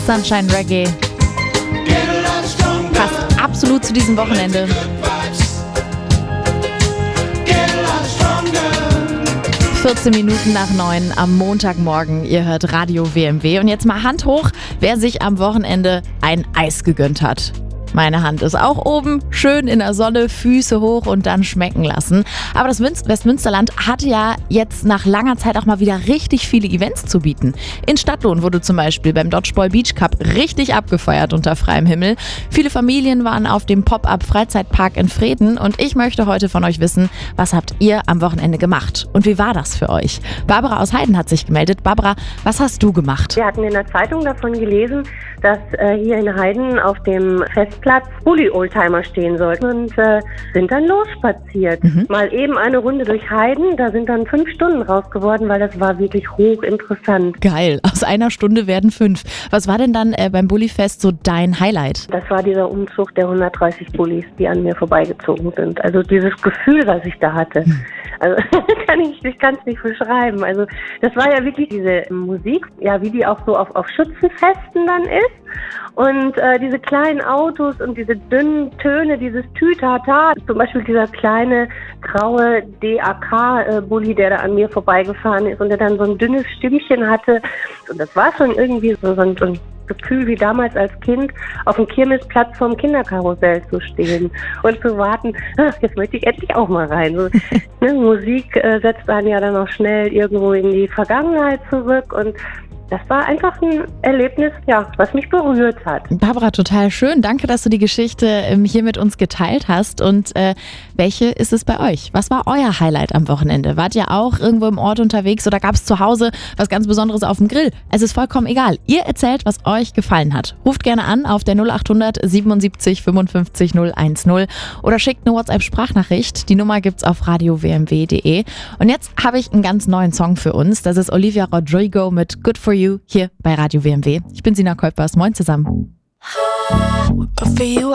Sunshine Reggae. Passt absolut zu diesem Wochenende. 14 Minuten nach 9 am Montagmorgen. Ihr hört Radio WMW. Und jetzt mal Hand hoch, wer sich am Wochenende ein Eis gegönnt hat. Meine Hand ist auch oben, schön in der Sonne, Füße hoch und dann schmecken lassen. Aber das Westmünsterland hat ja jetzt nach langer Zeit auch mal wieder richtig viele Events zu bieten. In Stadtlohn wurde zum Beispiel beim Dodgeball Beach Cup richtig abgefeiert unter freiem Himmel. Viele Familien waren auf dem Pop-Up-Freizeitpark in Vreden und ich möchte heute von euch wissen, was habt ihr am Wochenende gemacht und wie war das für euch? Barbara aus Heiden hat sich gemeldet. Barbara, was hast du gemacht? Wir hatten in der Zeitung davon gelesen, dass hier in Heiden auf dem Festplatz Bulli-Oldtimer stehen sollten und sind dann losspaziert. Mal eben eine Runde durch Heiden, da sind dann 5 Stunden raus geworden, weil das war wirklich hochinteressant. Geil, aus einer Stunde werden 5. Was war denn dann beim Bulli-Fest so dein Highlight? Das war dieser Umzug der 130 Bullis, die an mir vorbeigezogen sind. Also dieses Gefühl, was ich da hatte. Also ich kann es nicht beschreiben. Also das war ja wirklich diese Musik, ja, wie die auch so auf Schützenfesten dann ist. Und diese kleinen Autos und diese dünnen Töne, dieses Tütata, zum Beispiel dieser kleine graue DAK-Bulli, der da an mir vorbeigefahren ist und der dann so ein dünnes Stimmchen hatte. Und das war schon irgendwie so ein Gefühl wie damals als Kind auf dem Kirmesplatz vom Kinderkarussell zu stehen und zu warten, jetzt möchte ich endlich auch mal rein. So, Musik setzt einen ja dann auch schnell irgendwo in die Vergangenheit zurück und das war einfach ein Erlebnis, ja, was mich berührt hat. Barbara, total schön. Danke, dass du die Geschichte hier mit uns geteilt hast. Und welche ist es bei euch? Was war euer Highlight am Wochenende? Wart ihr auch irgendwo im Ort unterwegs oder gab es zu Hause was ganz Besonderes auf dem Grill? Es ist vollkommen egal. Ihr erzählt, was euch gefallen hat. Ruft gerne an auf der 0800 77 55 010 oder schickt eine WhatsApp-Sprachnachricht. Die Nummer gibt's auf radiowmw.de. Und jetzt habe ich einen ganz neuen Song für uns. Das ist Olivia Rodrigo mit Good For You hier bei Radio WMW. Ich bin Sina Kolpers. Moin zusammen.